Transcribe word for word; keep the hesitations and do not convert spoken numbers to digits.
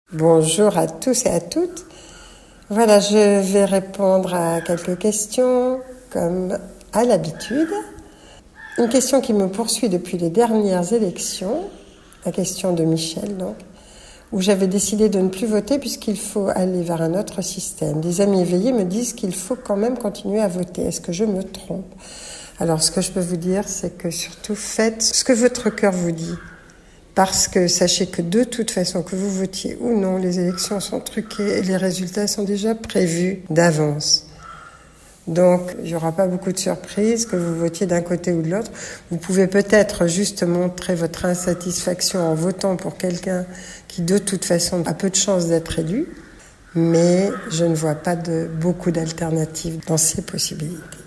Bonjour à tous et à toutes. Voilà, je vais répondre à quelques questions comme à l'habitude. Une question qui me poursuit depuis les dernières élections, la question de Michel donc, où j'avais décidé de ne plus voter puisqu'il faut aller vers un autre système. Des amis éveillés me disent qu'il faut quand même continuer à voter. Est-ce que je me trompe ? Alors ce que je peux vous dire, c'est que surtout faites ce que votre cœur vous dit. Parce que sachez que de toute façon, que vous votiez ou non, les élections sont truquées et les résultats sont déjà prévus d'avance. Donc, il n'y aura pas beaucoup de surprises, que vous votiez d'un côté ou de l'autre. Vous pouvez peut-être juste montrer votre insatisfaction en votant pour quelqu'un qui, de toute façon, a peu de chances d'être élu. Mais je ne vois pas de beaucoup d'alternatives dans ces possibilités.